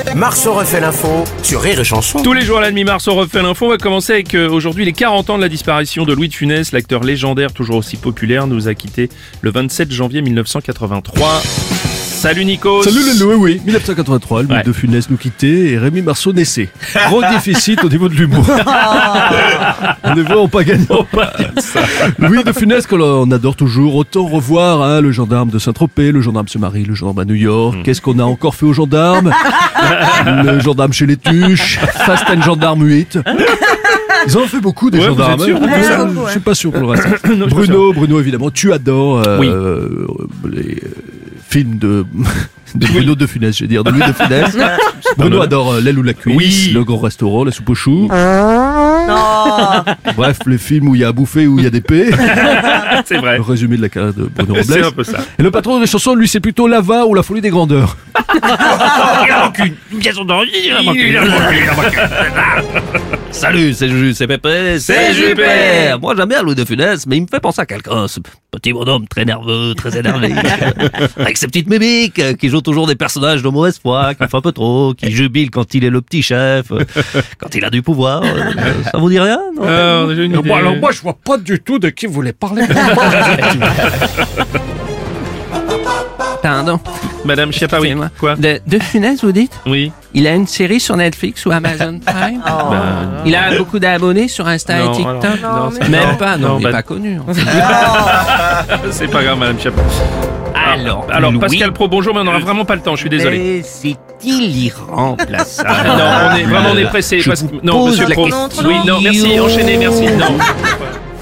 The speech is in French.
Marceau refait l'info sur Rire et Chanson. Tous les jours à la demi, Marceau refait l'info. On va commencer avec aujourd'hui les 40 ans de la disparition de Louis de Funès. L'acteur légendaire, toujours aussi populaire, nous a quittés le 27 janvier 1983. Salut Nico. Salut les loups, oui, 1983, Louis de Funès nous quittait et Rémi Marceau naissait. Gros déficit au niveau de l'humour. On est vraiment pas gagnant. Louis de Funès qu'on adore toujours, autant revoir le gendarme de Saint-Tropez, le gendarme se marie, le gendarme à New York. Qu'est-ce qu'on a encore fait aux gendarmes? Le gendarme chez les Tuches, Fast and Gendarme 8. Ils en ont fait beaucoup des gendarmes. Vous êtes sûr, Je suis pas sûr pour le reste. Bruno évidemment, tu adores les films de Bruno de Funès, je veux dire, de Louis de Funès. Bruno adore l'aile ou la cuisse, le grand restaurant, la soupe aux choux. Bref, les films où il y a à bouffer, où il y a des paix. C'est vrai. Le résumé de la carrière de Bruno Robles. C'est un peu ça. Et le patron des chansons, lui, c'est plutôt l'Ava ou la folie des grandeurs. Salut, c'est Juju, c'est Pépé, c'est Jupiter. Moi j'aime bien Louis de Funès, mais il me fait penser à quelqu'un, ce petit bonhomme très nerveux, très énervé, avec ses petites mimiques, qui joue toujours des personnages de mauvaise foi, qui fait un peu trop, qui jubile quand il est le petit chef, quand il a du pouvoir. Ça vous dit rien, non? Déjà une idée. Alors moi je vois pas du tout de qui vous voulez parler. Pardon. Madame Chiappa, oui. Excusez-moi. Quoi? De Funès, vous dites? Oui. Il a une série sur Netflix ou Amazon Prime? Il a beaucoup d'abonnés sur Insta et TikTok? Même pas, non, il n'est pas connu. C'est pas grave, Madame Chiappa. Alors, Louis. Pascal Pro, bonjour, mais on n'aura vraiment pas le temps, je suis désolé. Mais c'est-il irremplaçable? Non, on est pressé. Je parce que- vous Non, pose monsieur la Pro. question. Oui, non, merci, enchaînez, merci. Non.